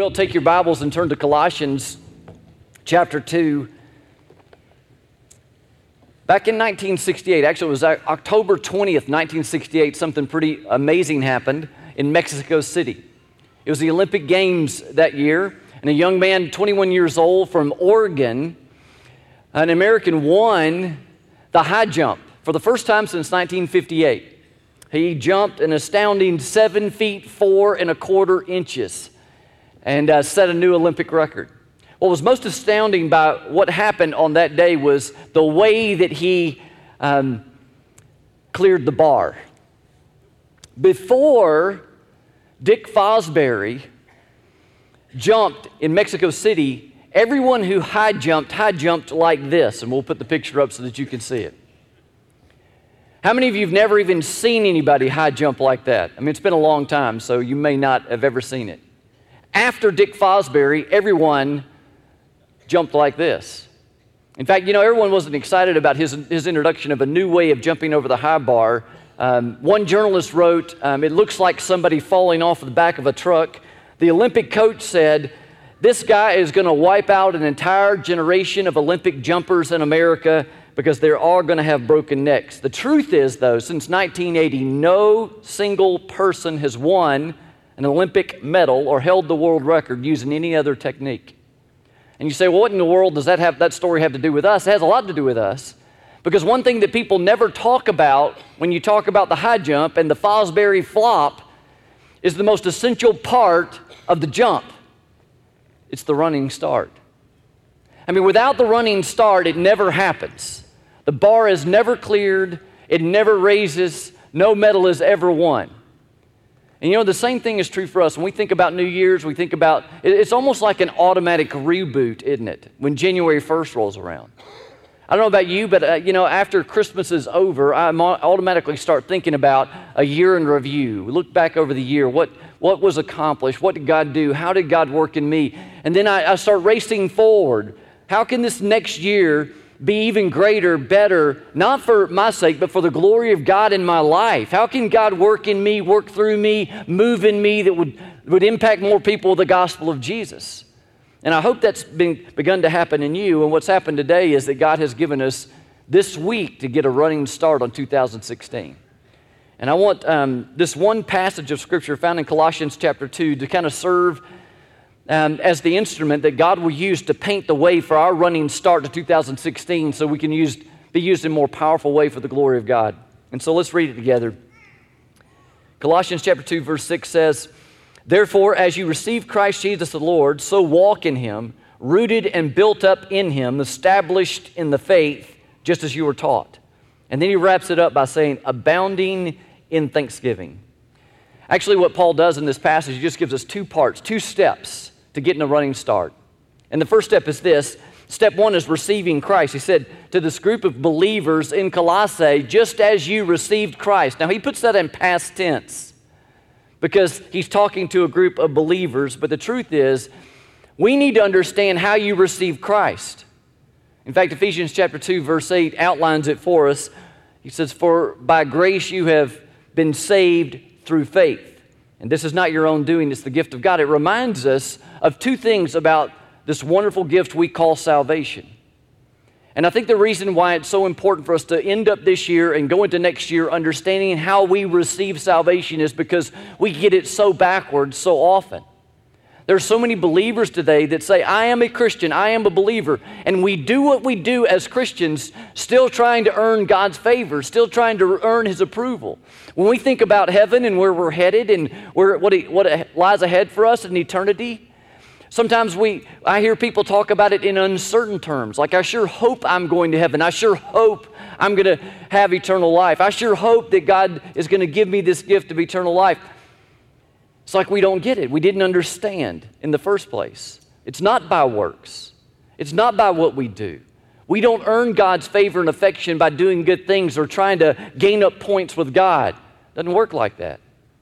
will, take your Bibles and turn to Colossians chapter 2. Back in 1968, actually it was October 20th, 1968, something pretty amazing happened in Mexico City. It was the Olympic Games that year, and a young man, 21 years old, from Oregon, an American, won the high jump for the first time since 1958. He jumped an astounding 7 feet 4 1/4 and set a new Olympic record. What was most astounding by what happened on that day was the way that he cleared the bar. Before Dick Fosbury jumped in Mexico City, everyone who high jumped like this, and we'll put the picture up so that you can see it. How many of you have never even seen anybody high jump like that? I mean, it's been a long time, so you may not have ever seen it. After Dick Fosbury, everyone jumped like this. In fact, everyone wasn't excited about his introduction of a new way of jumping over the high bar. One journalist wrote, it looks like somebody falling off the back of a truck. The Olympic coach said, this guy is going to wipe out an entire generation of Olympic jumpers in America because they're all going to have broken necks. The truth is, though, since 1980, no single person has won an Olympic medal or held the world record using any other technique. And you say, well, what in the world does that story have to do with us? It has a lot to do with us. Because one thing that people never talk about when you talk about the high jump and the Fosbury flop is the most essential part of the jump. It's the running start. I mean, without the running start, it never happens. The bar is never cleared. It never raises. No medal is ever won. And the same thing is true for us. When we think about New Year's, we think about, it's almost like an automatic reboot, isn't it? When January 1st rolls around. I don't know about you, but after Christmas is over, I automatically start thinking about a year in review. We look back over the year. What was accomplished? What did God do? How did God work in me? And then I start racing forward. How can this next year be even greater, better, not for my sake, but for the glory of God in my life? How can God work in me, work through me, move in me that would impact more people with the gospel of Jesus? And I hope that's begun to happen in you. And what's happened today is that God has given us this week to get a running start on 2016. And I want this one passage of Scripture found in Colossians chapter 2 to kind of serve as the instrument that God will use to paint the way for our running start to 2016 so we can be used in a more powerful way for the glory of God. And so let's read it together. Colossians chapter 2 verse 6 says, therefore, as you receive Christ Jesus the Lord, so walk in Him, rooted and built up in Him, established in the faith, just as you were taught. And then he wraps it up by saying, abounding in thanksgiving. Actually, what Paul does in this passage, he just gives us two parts, two steps to getting a running start. And the first step is this. Step one is receiving Christ. He said to this group of believers in Colossae, just as you received Christ. Now, he puts that in past tense because he's talking to a group of believers, but the truth is, we need to understand how you receive Christ. In fact, Ephesians chapter 2, verse 8 outlines it for us. He says, for by grace you have been saved through faith. And this is not your own doing, it's the gift of God. It reminds us of two things about this wonderful gift we call salvation. And I think the reason why it's so important for us to end up this year and go into next year understanding how we receive salvation is because we get it so backwards so often. There are so many believers today that say, I am a Christian, I am a believer. And we do what we do as Christians, still trying to earn God's favor, still trying to earn His approval. When we think about heaven and where we're headed and what lies ahead for us in eternity, sometimes I hear people talk about it in uncertain terms. Like, I sure hope I'm going to heaven. I sure hope I'm going to have eternal life. I sure hope that God is going to give me this gift of eternal life. It's like we don't get it. We didn't understand in the first place. It's not by works. It's not by what we do. We don't earn God's favor and affection by doing good things or trying to gain up points with God. It doesn't work like that.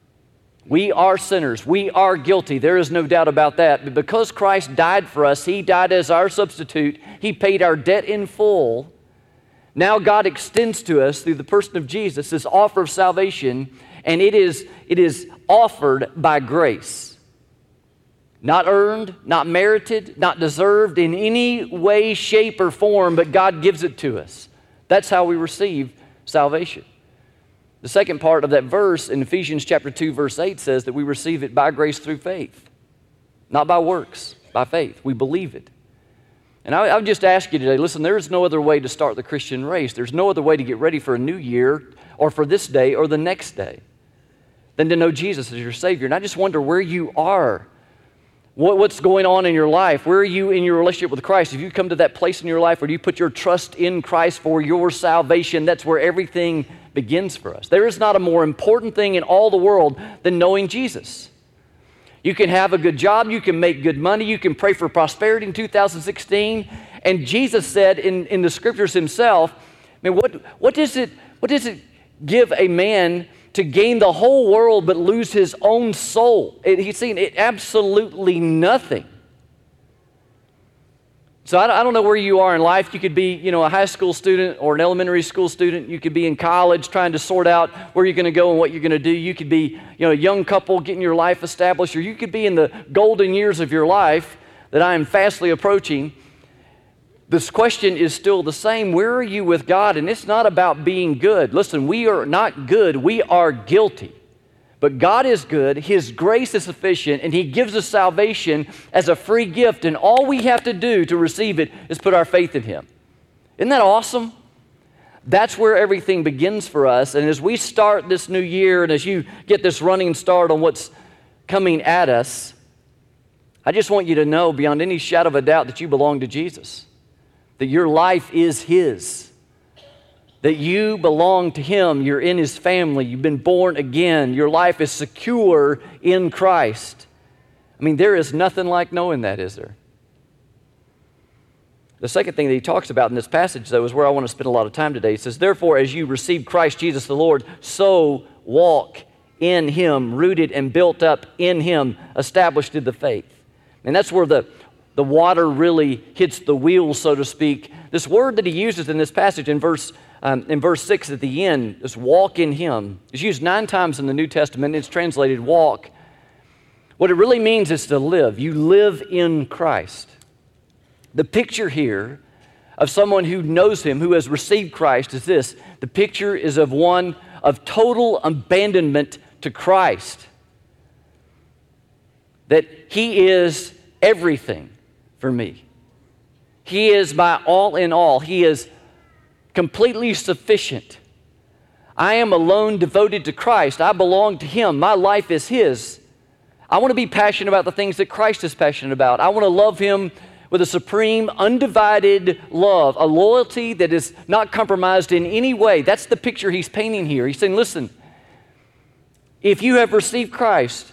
We are sinners. We are guilty. There is no doubt about that. But because Christ died for us, He died as our substitute. He paid our debt in full. Now God extends to us through the person of Jesus this offer of salvation, and it is offered by grace. Not earned, not merited, not deserved in any way, shape, or form, but God gives it to us. That's how we receive salvation. The second part of that verse in Ephesians chapter 2, verse 8 says that we receive it by grace through faith. Not by works, by faith. We believe it. And I would just ask you today, listen, there is no other way to start the Christian race. There's no other way to get ready for a new year or for this day or the next day than to know Jesus as your Savior. And I just wonder where you are. What's going on in your life? Where are you in your relationship with Christ? If you come to that place in your life where you put your trust in Christ for your salvation, that's where everything begins for us. There is not a more important thing in all the world than knowing Jesus. You can have a good job, you can make good money, you can pray for prosperity in 2016, and Jesus said in the scriptures himself, I mean, what does it give a man to gain the whole world but lose his own soul? He's saying it absolutely nothing. So I don't know where you are in life. You could be, a high school student or an elementary school student. You could be in college trying to sort out where you're going to go and what you're going to do. You could be, a young couple getting your life established, or you could be in the golden years of your life that I am fastly approaching. This question is still the same. Where are you with God? And it's not about being good. Listen, we are not good. We are guilty. But God is good. His grace is sufficient, and He gives us salvation as a free gift. And all we have to do to receive it is put our faith in Him. Isn't that awesome? That's where everything begins for us. And as we start this new year, and as you get this running start on what's coming at us, I just want you to know beyond any shadow of a doubt that you belong to Jesus. That your life is His. That you belong to Him. You're in His family. You've been born again. Your life is secure in Christ. I mean, there is nothing like knowing that, is there? The second thing that he talks about in this passage, though, is where I want to spend a lot of time today. He says, therefore, as you receive Christ Jesus the Lord, so walk in Him, rooted and built up in Him, established in the faith. And that's where the water really hits the wheel, so to speak. This word that he uses in this passage in verse 6 at the end, this walk in Him, is used 9 times in the New Testament. It's translated walk. What it really means is to live. You live in Christ. The picture here of someone who knows Him, who has received Christ, is this. The picture is of one of total abandonment to Christ. That He is everything for me. He is my all in all. He is completely sufficient. I am alone, devoted to Christ. I belong to Him. My life is His. I want to be passionate about the things that Christ is passionate about. I want to love Him with a supreme, undivided love, a loyalty that is not compromised in any way. That's the picture he's painting here. He's saying, listen, if you have received Christ,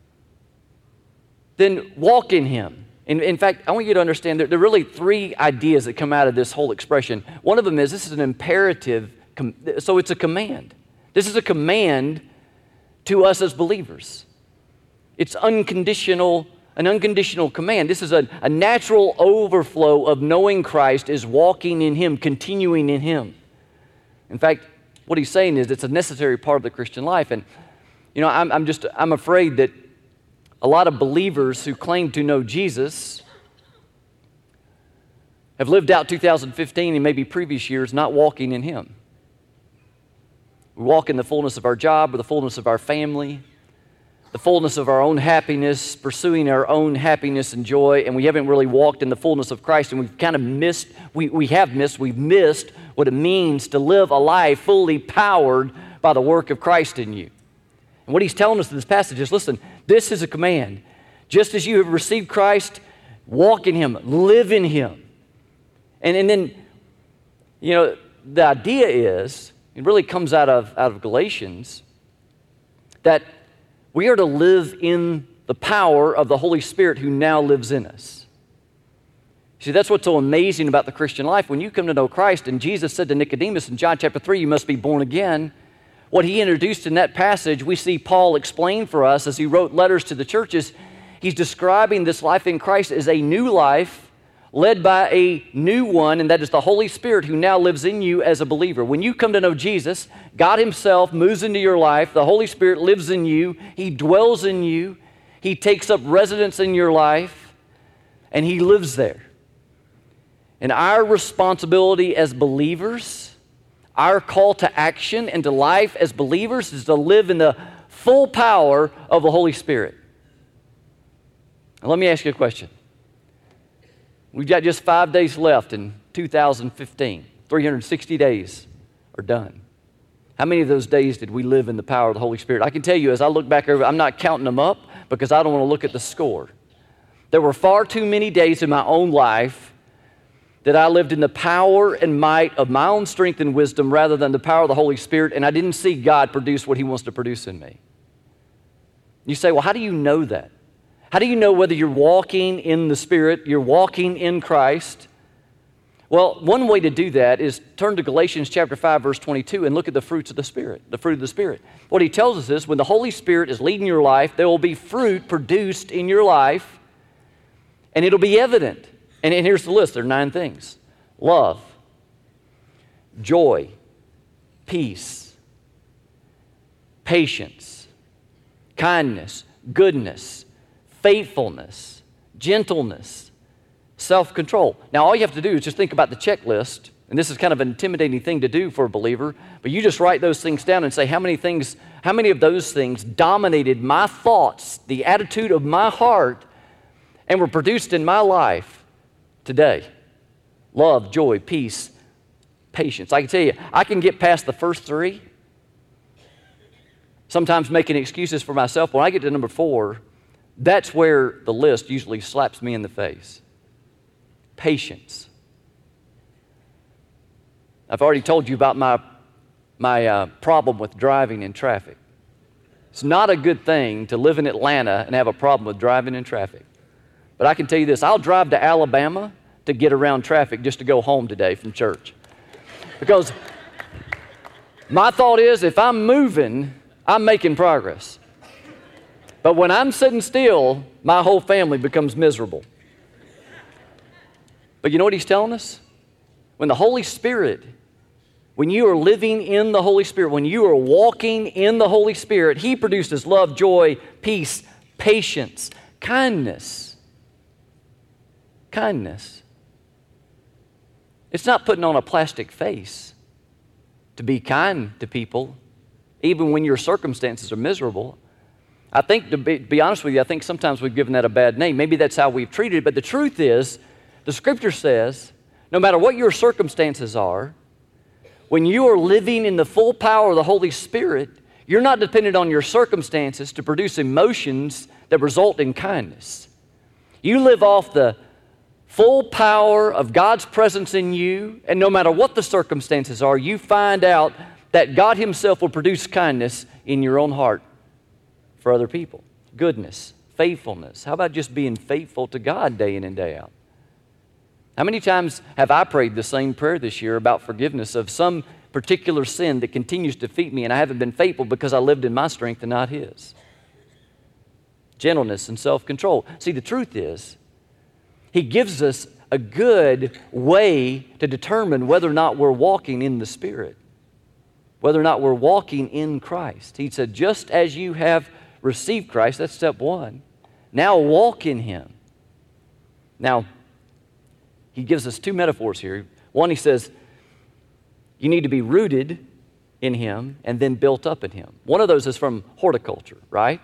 then walk in Him. In fact, I want you to understand that there are really 3 ideas that come out of this whole expression. One of them is this is an imperative, so it's a command. This is a command to us as believers. It's an unconditional command. This is a natural overflow of knowing Christ is walking in Him, continuing in Him. In fact, what he's saying is it's a necessary part of the Christian life. And, I'm afraid that a lot of believers who claim to know Jesus have lived out 2015 and maybe previous years not walking in Him. We walk in the fullness of our job or the fullness of our family, the fullness of our own happiness, pursuing our own happiness and joy, and we haven't really walked in the fullness of Christ, and we've kind of missed what it means to live a life fully powered by the work of Christ in you. And what he's telling us in this passage is, listen, this is a command. Just as you have received Christ, walk in Him, live in Him. And then, the idea is, it really comes out of Galatians, that we are to live in the power of the Holy Spirit who now lives in us. See, that's what's so amazing about the Christian life. When you come to know Christ, and Jesus said to Nicodemus in John chapter 3, you must be born again. What he introduced in that passage, we see Paul explain for us as he wrote letters to the churches. He's describing this life in Christ as a new life led by a new one, and that is the Holy Spirit who now lives in you as a believer. When you come to know Jesus, God Himself moves into your life. The Holy Spirit lives in you. He dwells in you. He takes up residence in your life, and He lives there. And our responsibility as believers, our call to action and to life as believers is to live in the full power of the Holy Spirit. Now, let me ask you a question. We've got just 5 days left in 2015. 360 days are done. How many of those days did we live in the power of the Holy Spirit? I can tell you, as I look back over, I'm not counting them up because I don't want to look at the score. There were far too many days in my own life that I lived in the power and might of my own strength and wisdom rather than the power of the Holy Spirit, and I didn't see God produce what He wants to produce in me. You say, well, how do you know that? How do you know whether you're walking in the Spirit, you're walking in Christ? Well, one way to do that is turn to Galatians chapter 5, verse 22 and look at the fruits of the Spirit, the fruit of the Spirit. What he tells us is when the Holy Spirit is leading your life, there will be fruit produced in your life, and it'll be evident. And here's the list. There are 9 things. Love, joy, peace, patience, kindness, goodness, faithfulness, gentleness, self-control. Now, all you have to do is just think about the checklist, and this is kind of an intimidating thing to do for a believer, but you just write those things down and say, how many of those things dominated my thoughts, the attitude of my heart, and were produced in my life today? Love, joy, peace, patience. I can tell you, I can get past the first 3, sometimes making excuses for myself. When I get to number 4, that's where the list usually slaps me in the face. Patience. I've already told you about my problem with driving in traffic. It's not a good thing to live in Atlanta and have a problem with driving in traffic. But I can tell you this, I'll drive to Alabama to get around traffic just to go home today from church. Because my thought is, if I'm moving, I'm making progress. But when I'm sitting still, my whole family becomes miserable. But you know what he's telling us? When the Holy Spirit, when you are living in the Holy Spirit, when you are walking in the Holy Spirit, He produces love, joy, peace, patience, kindness. Kindness. It's not putting on a plastic face to be kind to people, even when your circumstances are miserable. I think, to be honest with you, I think sometimes we've given that a bad name. Maybe that's how we've treated it, but the truth is, the Scripture says, no matter what your circumstances are, when you are living in the full power of the Holy Spirit, you're not dependent on your circumstances to produce emotions that result in kindness. You live off the full power of God's presence in you, and no matter what the circumstances are, you find out that God Himself will produce kindness in your own heart for other people. Goodness, faithfulness. How about just being faithful to God day in and day out? How many times have I prayed the same prayer this year about forgiveness of some particular sin that continues to defeat me, and I haven't been faithful because I lived in my strength and not His? Gentleness and self-control. See, the truth is, He gives us a good way to determine whether or not we're walking in the Spirit, whether or not we're walking in Christ. He said, just as you have received Christ, that's step 1, now walk in Him. Now, he gives us 2 metaphors here. One, he says, you need to be rooted in Him and then built up in Him. One of those is from horticulture, right?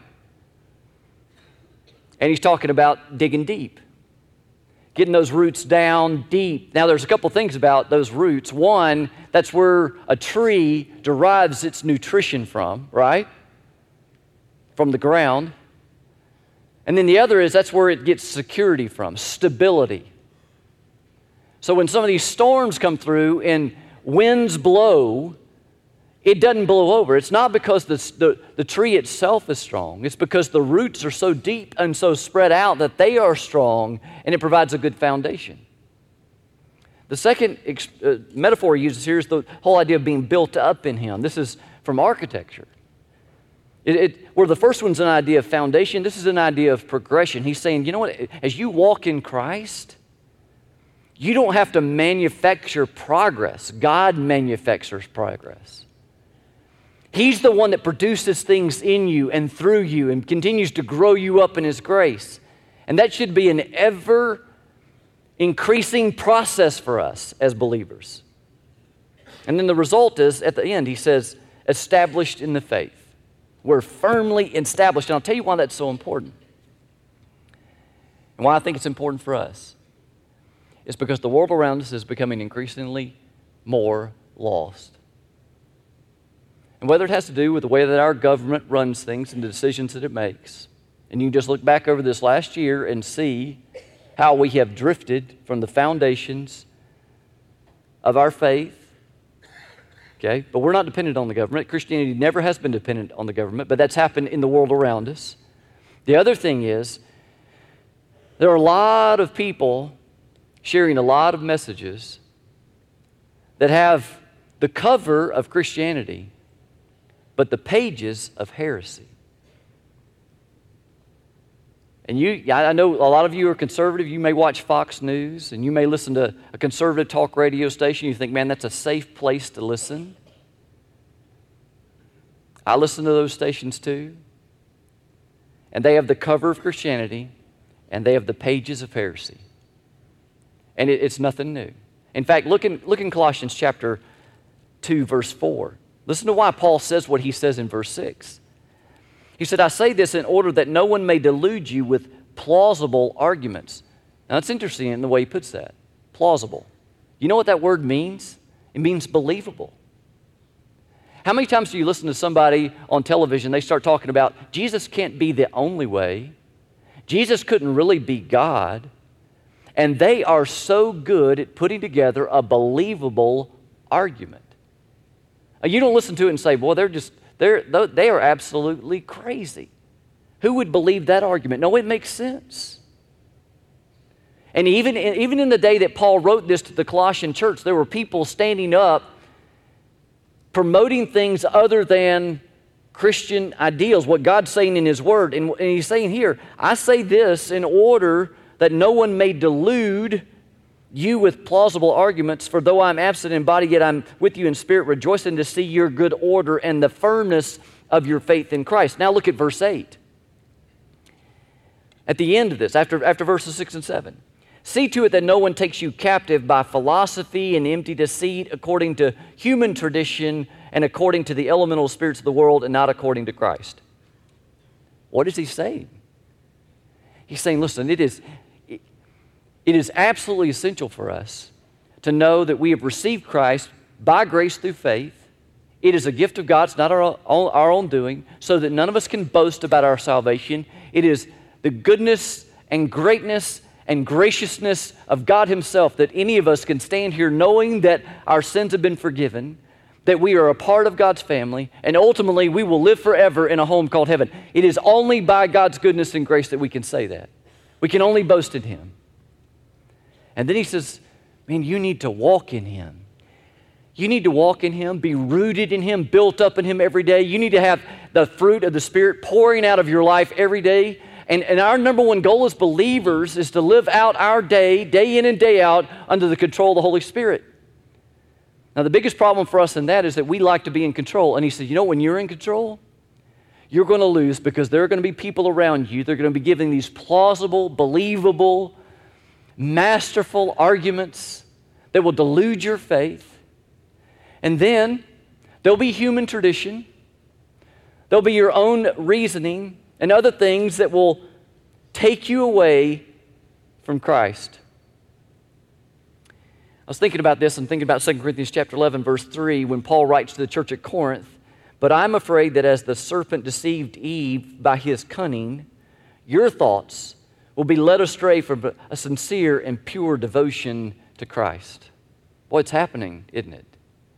And he's talking about digging deep, getting those roots down deep. Now, there's a couple things about those roots. One, that's where a tree derives its nutrition from, right? From the ground. And then the other is that's where it gets security from, stability. So when some of these storms come through and winds blow, it doesn't blow over. It's not because the tree itself is strong. It's because the roots are so deep and so spread out that they are strong, and it provides a good foundation. The second metaphor he uses here is the whole idea of being built up in Him. This is from architecture. Where the first one's an idea of foundation, this is an idea of progression. He's saying, you know what, as you walk in Christ, you don't have to manufacture progress. God manufactures progress. He's the one that produces things in you and through you and continues to grow you up in His grace. And that should be an ever increasing process for us as believers. And then the result is, at the end, he says, established in the faith. We're firmly established. And I'll tell you why that's so important. And why I think it's important for us. It's because the world around us is becoming increasingly more lost. And whether it has to do with the way that our government runs things and the decisions that it makes, and you just look back over this last year and see how we have drifted from the foundations of our faith. Okay, but we're not dependent on the government. Christianity never has been dependent on the government, but that's happened in the world around us. The other thing is, there are a lot of people sharing a lot of messages that have the cover of Christianity, but the pages of heresy. And I know a lot of you are conservative. You may watch Fox News, and you may listen to a conservative talk radio station. You think, man, that's a safe place to listen. I listen to those stations too. And they have the cover of Christianity, and they have the pages of heresy. And it's nothing new. In fact, look in Colossians chapter 2, verse 4. Listen to why Paul says what he says in verse 6. He said, I say this in order that no one may delude you with plausible arguments. Now, it's interesting in the way he puts that. Plausible. You know what that word means? It means believable. How many times do you listen to somebody on television, they start talking about Jesus can't be the only way. Jesus couldn't really be God. And they are so good at putting together a believable argument. You don't listen to it and say, boy, they are absolutely crazy. Who would believe that argument? No, it makes sense. And even in the day that Paul wrote this to the Colossian church, there were people standing up promoting things other than Christian ideals, what God's saying in His Word. And He's saying here, I say this in order that no one may delude you with plausible arguments, for though I'm absent in body, yet I'm with you in spirit, rejoicing to see your good order and the firmness of your faith in Christ. Now look at verse 8. At the end of this, after verses 6 and 7. See to it that no one takes you captive by philosophy and empty deceit, according to human tradition and according to the elemental spirits of the world, and not according to Christ. What is he saying? He's saying, listen, it is absolutely essential for us to know that we have received Christ by grace through faith. It is a gift of God. It's not our own doing, so that none of us can boast about our salvation. It is the goodness and greatness and graciousness of God Himself that any of us can stand here knowing that our sins have been forgiven, that we are a part of God's family, and ultimately we will live forever in a home called heaven. It is only by God's goodness and grace that we can say that. We can only boast in Him. And then he says, man, you need to walk in Him. You need to walk in Him, be rooted in Him, built up in Him every day. You need to have the fruit of the Spirit pouring out of your life every day. And our number one goal as believers is to live out our day in and day out, under the control of the Holy Spirit. Now, the biggest problem for us in that is that we like to be in control. And he said, you know, when you're in control, you're going to lose, because there are going to be people around you. They're going to be giving these plausible, believable, masterful arguments that will delude your faith. And then there'll be human tradition. There'll be your own reasoning and other things that will take you away from Christ. I was thinking about this and thinking about 2 Corinthians chapter 11, verse 3, when Paul writes to the church at Corinth, but I'm afraid that as the serpent deceived Eve by his cunning, your thoughts will be led astray from a sincere and pure devotion to Christ. Boy, it's happening, isn't it?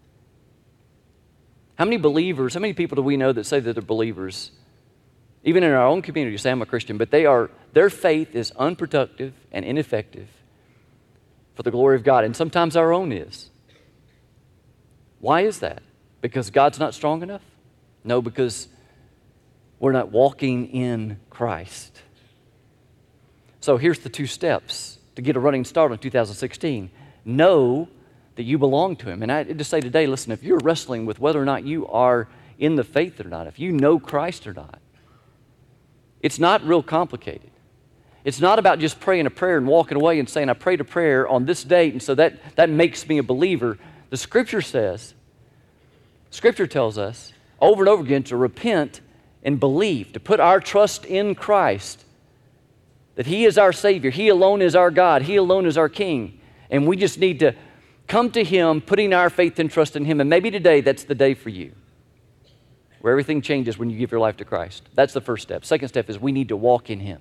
How many people do we know that say that they're believers? Even in our own community, say I'm a Christian, but their faith is unproductive and ineffective for the glory of God. And sometimes our own is. Why is that? Because God's not strong enough? No, because we're not walking in Christ. So here's the 2 steps to get a running start in 2016. Know that you belong to Him. And I just say today, listen, if you're wrestling with whether or not you are in the faith or not, if you know Christ or not. It's not real complicated. It's not about just praying a prayer and walking away and saying, I prayed a prayer on this date, and so that makes me a believer. The Scripture tells us over and over again to repent and believe, to put our trust in Christ, that He is our Savior, He alone is our God, He alone is our King, and we just need to come to Him, putting our faith and trust in Him, and maybe today that's the day for you, where everything changes when you give your life to Christ. That's the first step. Second step is we need to walk in Him.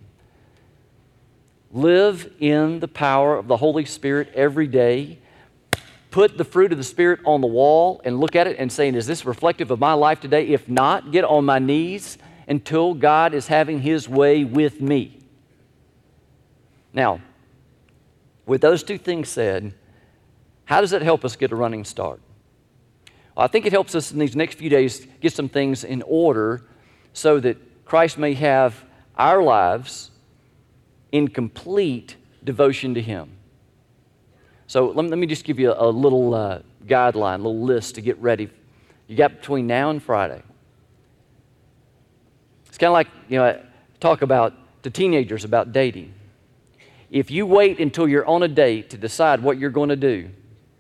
Live in the power of the Holy Spirit every day. Put the fruit of the Spirit on the wall and look at it and saying, is this reflective of my life today? If not, get on my knees until God is having His way with me. Now, with those two things said, how does that help us get a running start? Well, I think it helps us in these next few days get some things in order so that Christ may have our lives in complete devotion to Him. So let me just give you a little guideline, a little list to get ready. You got between now and Friday. It's kind of like, I talk about to teenagers about dating. If you wait until you're on a date to decide what you're going to do,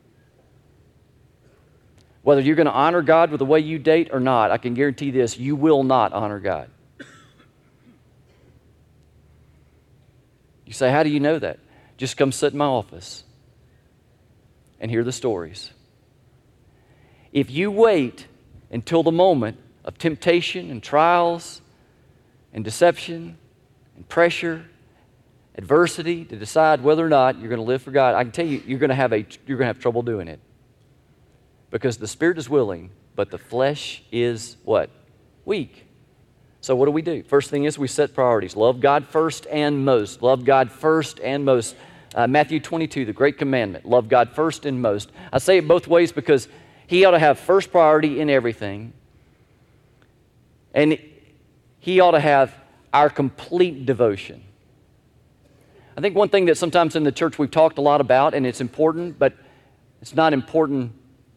whether you're going to honor God with the way you date or not, I can guarantee this, you will not honor God. You say, how do you know that? Just come sit in my office and hear the stories. If you wait until the moment of temptation and trials and deception and pressure, adversity to decide whether or not you're going to live for God, I can tell you, you're going to have trouble doing it. Because the Spirit is willing, but the flesh is what? Weak. So what do? First thing is we set priorities. Love God first and most. Love God first and most. Matthew 22, the great commandment. Love God first and most. I say it both ways because He ought to have first priority in everything. And He ought to have our complete devotion. I think one thing that sometimes in the church we've talked a lot about, and it's important, but it's not important,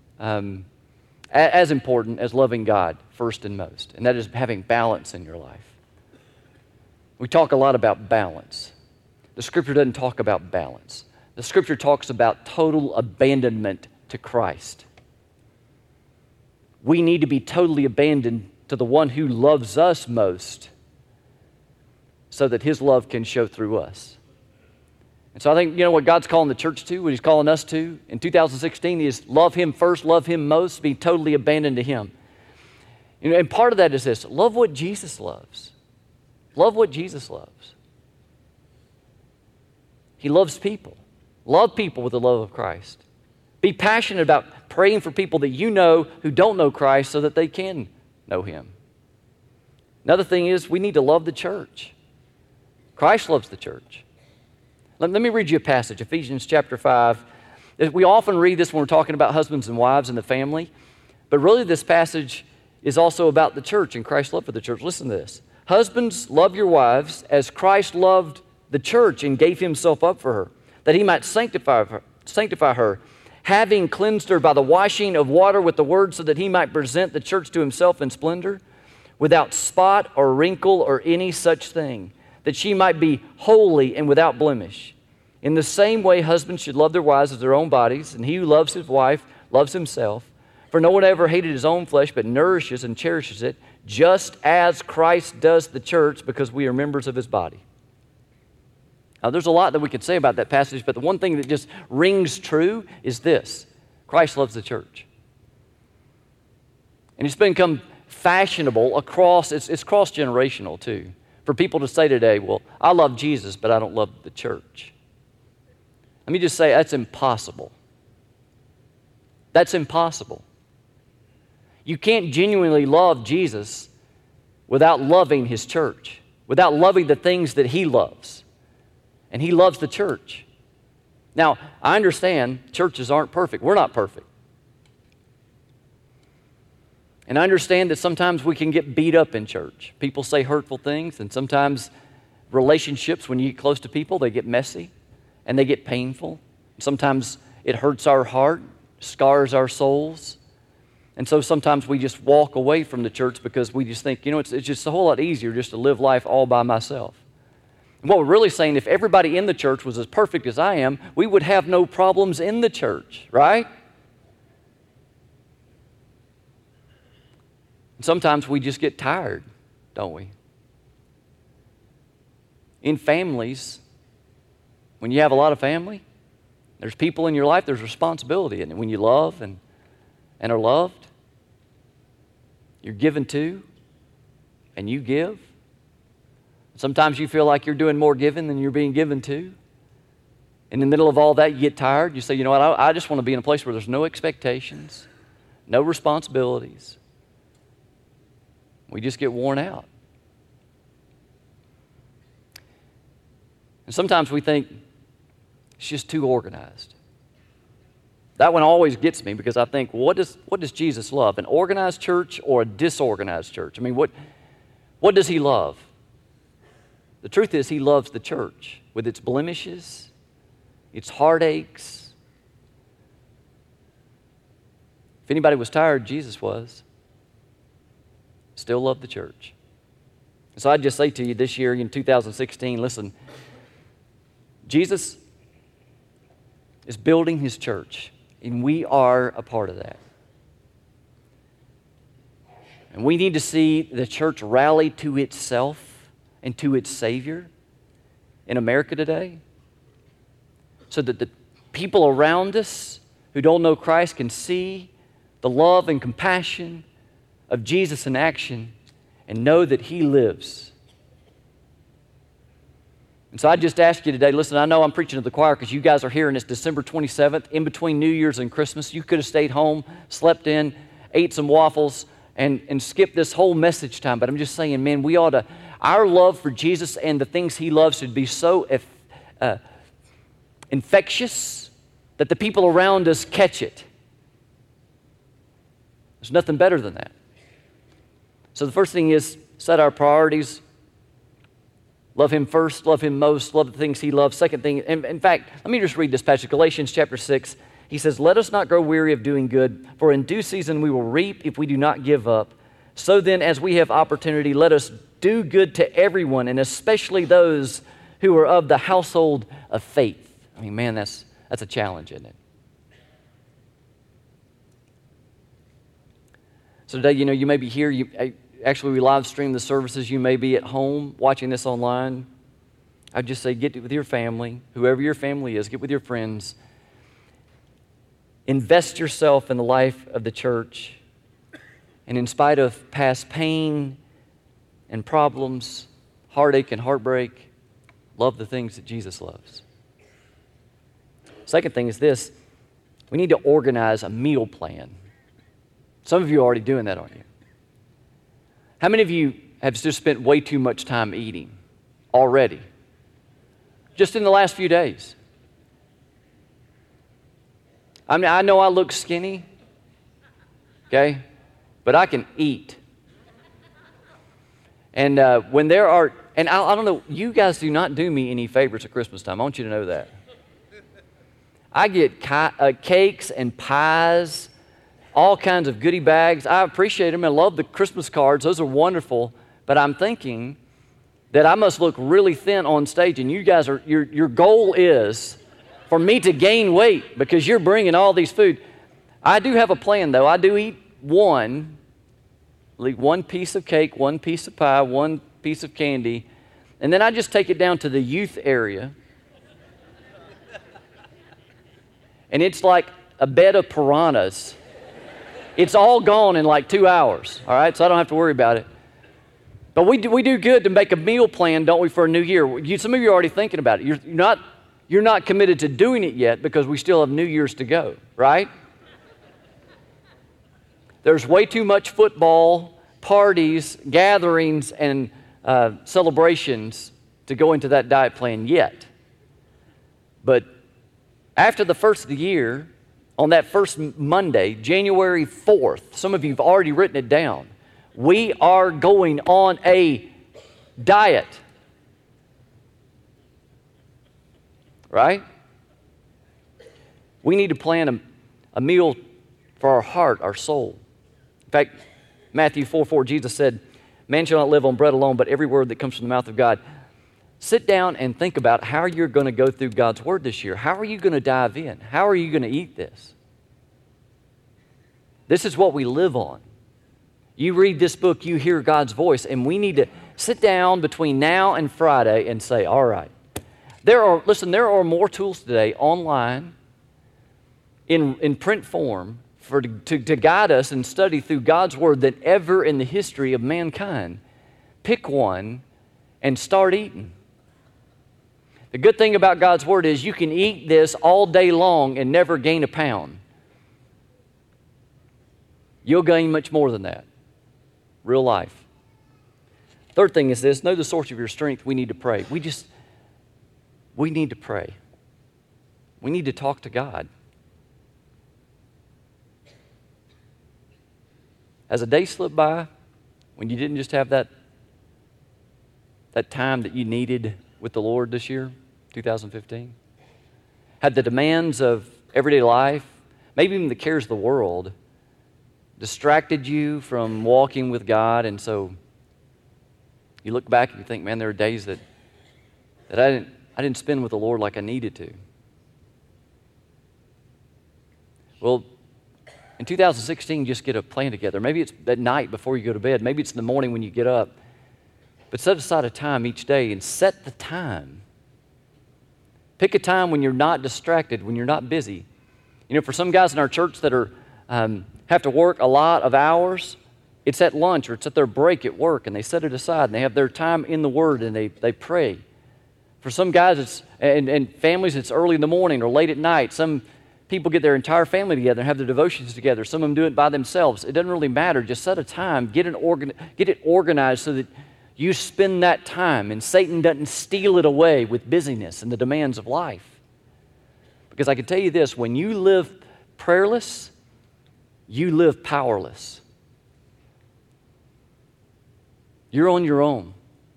as important as loving God first and most, and that is having balance in your life. We talk a lot about balance. The Scripture doesn't talk about balance. The Scripture talks about total abandonment to Christ. We need to be totally abandoned to the one who loves us most so that His love can show through us. And so I think, what God's calling the church to, what He's calling us to in 2016 is love Him first, love Him most, be totally abandoned to Him. And part of that is this, love what Jesus loves. Love what Jesus loves. He loves people. Love people with the love of Christ. Be passionate about praying for people that you know who don't know Christ so that they can know Him. Another thing is we need to love the church. Christ loves the church. Let me read you a passage, Ephesians chapter 5. We often read this when we're talking about husbands and wives and the family, but really this passage is also about the church and Christ's love for the church. Listen to this. Husbands, love your wives as Christ loved the church and gave Himself up for her, that He might sanctify her, having cleansed her by the washing of water with the word, so that He might present the church to Himself in splendor, without spot or wrinkle or any such thing, that she might be holy and without blemish. In the same way, husbands should love their wives as their own bodies, and he who loves his wife loves himself. For no one ever hated his own flesh, but nourishes and cherishes it, just as Christ does the church, because we are members of His body. Now, there's a lot that we could say about that passage, but the one thing that just rings true is this. Christ loves the church. And it's become fashionable across, it's cross-generational too, for people to say today, well, I love Jesus, but I don't love the church. Let me just say, that's impossible. That's impossible. You can't genuinely love Jesus without loving His church, without loving the things that He loves. And He loves the church. Now, I understand churches aren't perfect. We're not perfect. And I understand that sometimes we can get beat up in church. People say hurtful things, and sometimes relationships, when you get close to people, they get messy and they get painful. Sometimes it hurts our heart, scars our souls. And so sometimes we just walk away from the church because we just think, it's just a whole lot easier just to live life all by myself. And what we're really saying, if everybody in the church was as perfect as I am, we would have no problems in the church, right? And sometimes we just get tired, don't we? In families, when you have a lot of family, there's people in your life, there's responsibility. And when you love and are loved, you're given to, and you give. Sometimes you feel like you're doing more giving than you're being given to. In the middle of all that, you get tired. You say, you know what, I just want to be in a place where there's no expectations, no responsibilities. We just get worn out. And sometimes we think it's just too organized. That one always gets me because I think, well, what does Jesus love? An organized church or a disorganized church? I mean, what does he love? The truth is, he loves the church with its blemishes, its heartaches. If anybody was tired, Jesus was. Still loved the church. So I'd just say to you this year in 2016, listen, Jesus is building his church, and we are a part of that. And we need to see the church rally to itself and to its Savior in America today, so that the people around us who don't know Christ can see the love and compassion of Jesus in action and know that he lives. And so I just ask you today, listen, I know I'm preaching to the choir because you guys are here and it's December 27th, in between New Year's and Christmas. You could have stayed home, slept in, ate some waffles, and skipped this whole message time. But I'm just saying, man, we ought to, our love for Jesus and the things he loves should be so infectious that the people around us catch it. There's nothing better than that. So the first thing is set our priorities. Love him first, love him most, love the things he loves. Second thing, in fact, let me just read this passage, Galatians chapter 6. He says, let us not grow weary of doing good, for in due season we will reap if we do not give up. So then, as we have opportunity, let us do good to everyone, and especially those who are of the household of faith. I mean, man, that's a challenge, isn't it? So today, you may be here. Actually, we live stream the services. You may be at home watching this online. I'd just say get with your family, whoever your family is, get with your friends. Invest yourself in the life of the church. And in spite of past pain and problems, heartache and heartbreak, love the things that Jesus loves. Second thing is this: we need to organize a meal plan. Some of you are already doing that, aren't you? How many of you have just spent way too much time eating already? Just in the last few days. I mean, I know I look skinny, okay, but I can eat. And when there are, and I don't know, you guys do not do me any favors at Christmas time. I want you to know that. I get cakes and pies, all kinds of goodie bags. I appreciate them. I love the Christmas cards. Those are wonderful. But I'm thinking that I must look really thin on stage, and you guys your goal is for me to gain weight because you're bringing all these food. I do have a plan, though. I do eat one piece of cake, one piece of pie, one piece of candy, and then I just take it down to the youth area. And it's like a bed of piranhas. It's all gone in like 2 hours, all right? So I don't have to worry about it. But we do good to make a meal plan, don't we, for a new year? Some of you are already thinking about it. You're not committed to doing it yet because we still have New Year's to go, right? There's way too much football, parties, gatherings, and celebrations to go into that diet plan yet. But after the first of the year, on that first Monday, January 4th, some of you have already written it down, we are going on a diet. Right? We need to plan a meal for our heart, our soul. fact, Matthew 4:4, Jesus said, "Man shall not live on bread alone, but every word that comes from the mouth of God." Sit down and think about how you're going to go through God's Word this year. How are you going to dive in? How are you going to eat this? This is what we live on. You read this book, you hear God's voice, and we need to sit down between now and Friday and say, all right, there are more tools today online in print form to guide us and study through God's Word than ever in the history of mankind. Pick one and start eating. The good thing about God's Word is you can eat this all day long and never gain a pound. You'll gain much more than that. Real life. Third thing is this: know the source of your strength. We need to pray. We need to pray. We need to talk to God. As a day slipped by, when you didn't just have that time that you needed with the Lord this year, 2015, had the demands of everyday life, maybe even the cares of the world, distracted you from walking with God, and so you look back and you think, man, there are days that I didn't spend with the Lord like I needed to. Well, in 2016, just get a plan together. Maybe it's at night before you go to bed. Maybe it's in the morning when you get up. But set aside a time each day and set the time. Pick a time when you're not distracted, when you're not busy. You know, for some guys in our church that are have to work a lot of hours, it's at lunch or it's at their break at work, and they set it aside and they have their time in the Word and they pray. For some guys and families, it's early in the morning or late at night. Some people get their entire family together and have their devotions together. Some of them do it by themselves. It doesn't really matter. Just set a time, get it organized so that you spend that time and Satan doesn't steal it away with busyness and the demands of life. Because I can tell you this, when you live prayerless, you live powerless. You're on your own.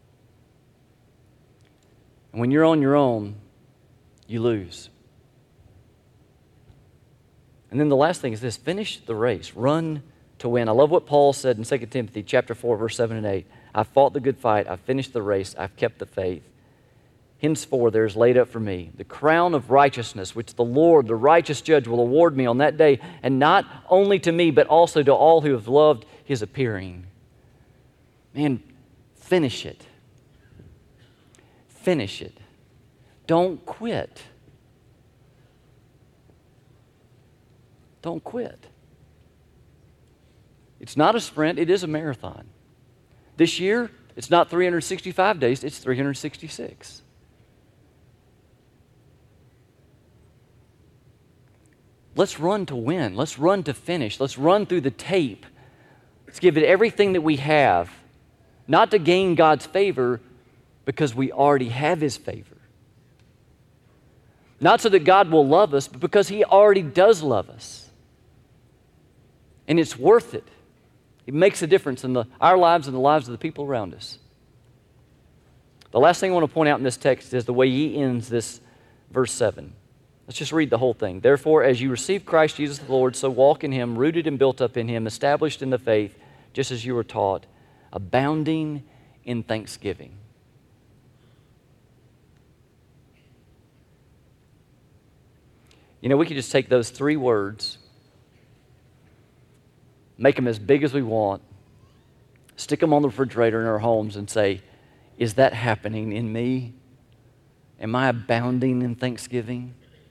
And when you're on your own, you lose. And then the last thing is this: finish the race. Run to win. I love what Paul said in 2 Timothy chapter 4, verse 7 and 8. I've fought the good fight. I've finished the race. I've kept the faith. Henceforth there is laid up for me the crown of righteousness, which the Lord, the righteous judge, will award me on that day, and not only to me, but also to all who have loved His appearing. Man, finish it. Finish it. Don't quit. Don't quit. It's not a sprint, it is a marathon. This year, it's not 365 days, it's 366. Let's run to win. Let's run to finish. Let's run through the tape. Let's give it everything that we have, not to gain God's favor, because we already have His favor. Not so that God will love us, but because He already does love us. And it's worth it. It makes a difference in our lives and the lives of the people around us. The last thing I want to point out in this text is the way He ends this verse 7. Let's just read the whole thing. Therefore, as you receive Christ Jesus the Lord, so walk in Him, rooted and built up in Him, established in the faith, just as you were taught, abounding in thanksgiving. You know, we could just take those three words, make them as big as we want, stick them on the refrigerator in our homes and say, is that happening in me? Am I abounding in thanksgiving?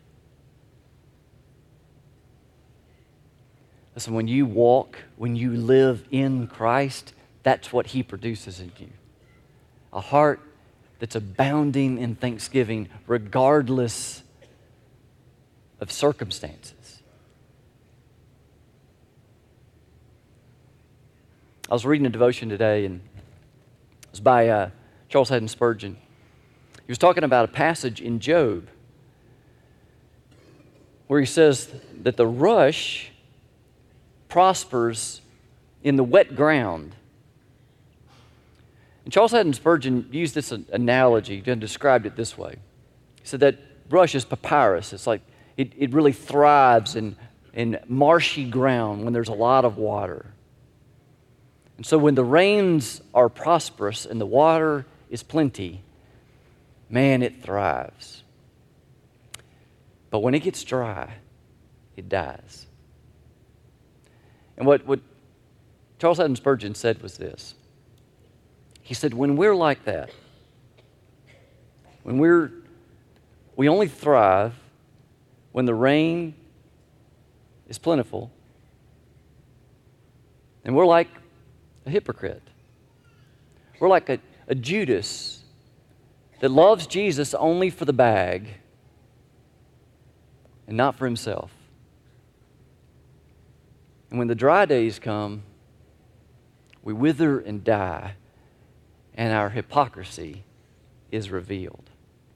Listen, when you walk, when you live in Christ, that's what He produces in you. A heart that's abounding in thanksgiving regardless of circumstances. I was reading a devotion today, and it was by Charles Haddon Spurgeon. He was talking about a passage in Job where he says that the rush prospers in the wet ground. And Charles Haddon Spurgeon used this analogy and described it this way. He said that rush is papyrus. It's like it really thrives in marshy ground when there's a lot of water. And so when the rains are prosperous and the water is plenty, man, it thrives. But when it gets dry, it dies. And what Charles Haddon Spurgeon said was this. He said, when we're like that, when we only thrive when the rain is plentiful, and we're like a hypocrite. We're like a Judas that loves Jesus only for the bag and not for himself. And when the dry days come, we wither and die, and our hypocrisy is revealed.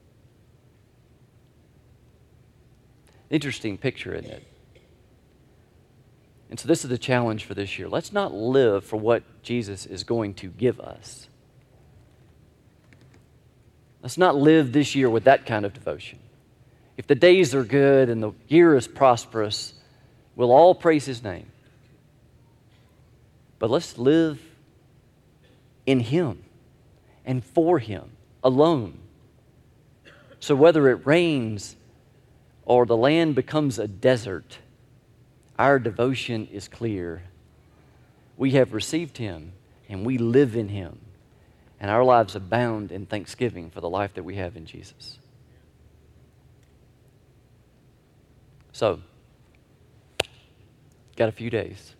Interesting picture, isn't it? And so this is the challenge for this year. Let's not live for what Jesus is going to give us. Let's not live this year with that kind of devotion. If the days are good and the year is prosperous, we'll all praise His name. But let's live in Him and for Him alone. So whether it rains or the land becomes a desert, our devotion is clear. We have received Him and we live in Him. And our lives abound in thanksgiving for the life that we have in Jesus. So, got a few days.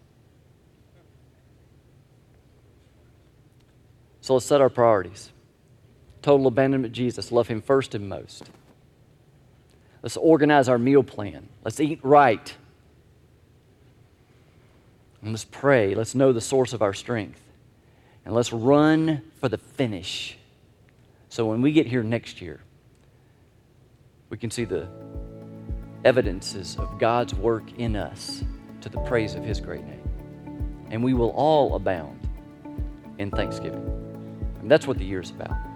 So let's set our priorities. Total abandonment of Jesus. Love Him first and most. Let's organize our meal plan. Let's eat right. And let's pray. Let's know the source of our strength. And let's run for the finish. So when we get here next year, we can see the evidences of God's work in us to the praise of His great name. And we will all abound in thanksgiving. And that's what the year's about.